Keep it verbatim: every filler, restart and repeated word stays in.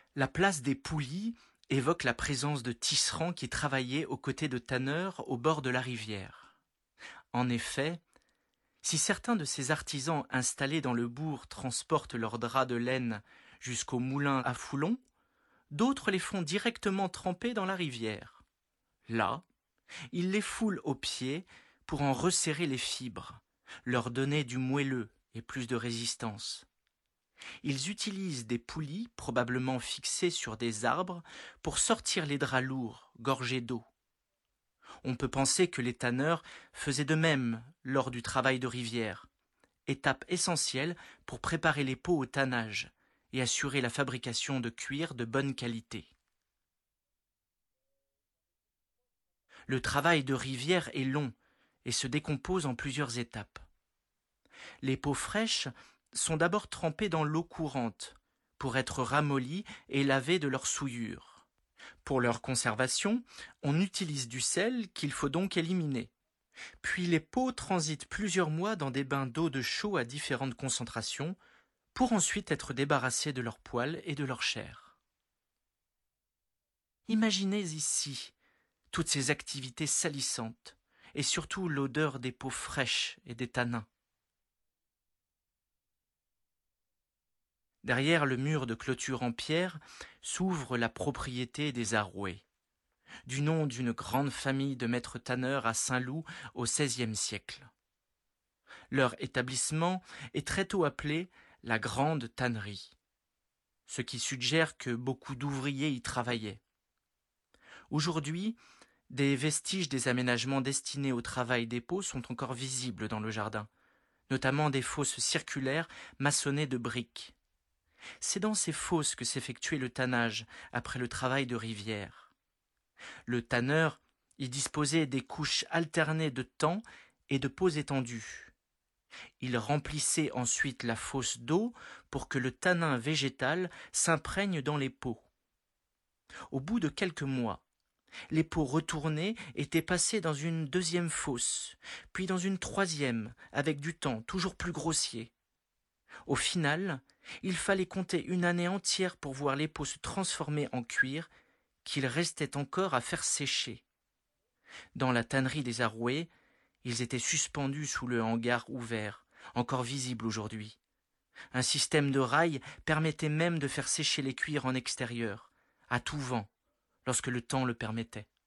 La place des poulies évoque la présence de tisserands qui travaillaient aux côtés de tanneurs au bord de la rivière. En effet, si certains de ces artisans installés dans le bourg transportent leurs draps de laine jusqu'au moulin à foulon, d'autres les font directement tremper dans la rivière. Là, ils les foulent aux pieds pour en resserrer les fibres, leur donner du moelleux et plus de résistance. Ils utilisent des poulies probablement fixées sur des arbres pour sortir les draps lourds, gorgés d'eau. On peut penser que les tanneurs faisaient de même lors du travail de rivière, étape essentielle pour préparer les peaux au tannage et assurer la fabrication de cuir de bonne qualité. Le travail de rivière est long et se décompose en plusieurs étapes. Les peaux fraîches sont d'abord trempées dans l'eau courante pour être ramollies et lavées de leur souillure. Pour leur conservation, on utilise du sel qu'il faut donc éliminer. Puis les peaux transitent plusieurs mois dans des bains d'eau de chaux à différentes concentrations pour ensuite être débarrassées de leurs poils et de leur chair. Imaginez ici toutes ces activités salissantes et surtout l'odeur des peaux fraîches et des tanins. Derrière le mur de clôture en pierre s'ouvre la propriété des Arouet, du nom d'une grande famille de maîtres tanneurs à Saint-Loup au seizième siècle. Leur établissement est très tôt appelé la Grande Tannerie, ce qui suggère que beaucoup d'ouvriers y travaillaient. Aujourd'hui, des vestiges des aménagements destinés au travail des peaux sont encore visibles dans le jardin, notamment des fosses circulaires maçonnées de briques. C'est dans ces fosses que s'effectuait le tannage après le travail de rivière. Le tanneur y disposait des couches alternées de tans et de peaux étendues. Il remplissait ensuite la fosse d'eau pour que le tanin végétal s'imprègne dans les peaux. Au bout de quelques mois, les peaux retournées étaient passées dans une deuxième fosse, puis dans une troisième, avec du temps toujours plus grossier. Au final, il fallait compter une année entière pour voir les peaux se transformer en cuir qu'il restait encore à faire sécher. Dans la tannerie des Arouet, ils étaient suspendus sous le hangar ouvert, encore visible aujourd'hui. Un système de rails permettait même de faire sécher les cuirs en extérieur, à tout vent, lorsque le temps le permettait.